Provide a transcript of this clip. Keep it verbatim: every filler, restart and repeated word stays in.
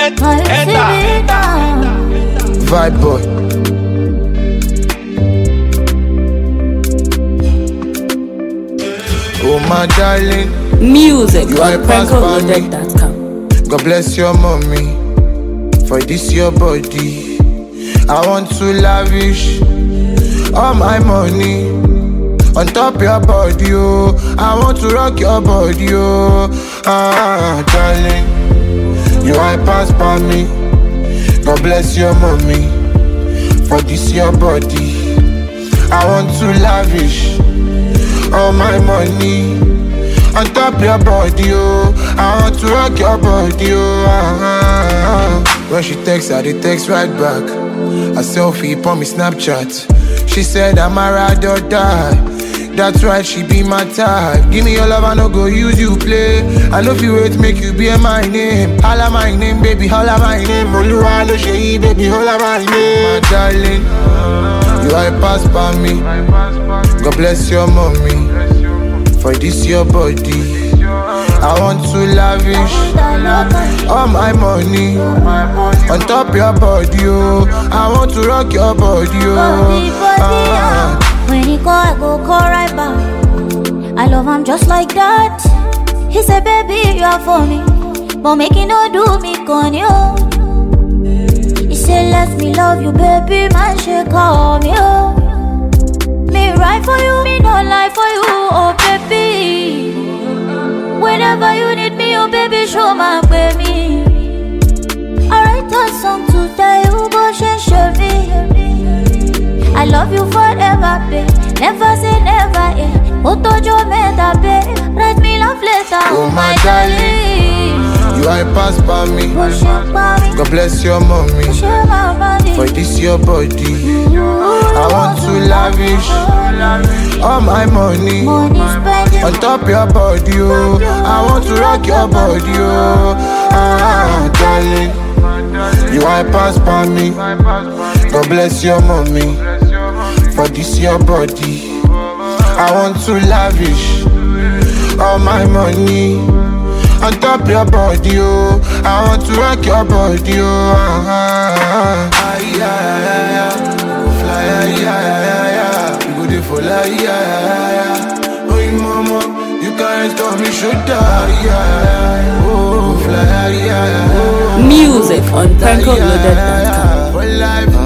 Vibe boy. Oh my darling, music you are past by me. dot com. God bless your mommy for this your body. I want to lavish all my money on top your body, oh. I want to rock your body, oh. Ah, darling, you are past by me. God bless your mommy for this your body. I want to lavish all my money on top your body, oh. I want to rock your body, oh. Ah, when she texts, I dey text right back. A selfie on me Snapchat. She said I'm a ride or die. That's right, she be my type. Give me your love, I no go use you play. I love you wait, make you be my name. Holla my name, baby, holla my name. Oluwa lo ṣe, baby, holla my name. My darling, you are pass by me. God bless your mommy for this your body. I want to lavish all my money on top your body, oh. I want to rock your body, oh. Ah. When he call, I go call right back. I love him just like that. He said, baby, you are funny, but make it no do me con you. He said, let me love you, baby, man, she call me, oh. Me right for you, me no lie for you, oh baby. Whenever you need me, oh baby, show my baby. I write a song to tell you, but she should be. I love you forever, babe. Never say never, yeah. Otojo meta, babe. Write me love letter, oh my darling. You are pass by me. God bless your mommy for this your body. I want to lavish all my money on top your body, oh. I want to rock your body, oh. Ah, darling, you are pass by me. God bless your mommy for this your body. I want to lavish all my money on top your body, oh. I want to rock your body, oh. Ah, ah, yeah, yeah, yeah. Fly, yeah, yeah, yeah. You go there for like, yeah, yeah. Oh, you mama, you can't stop me, should die, yeah. Oh, fly, yeah, yeah. Music on Franco Loaded dot com. For life.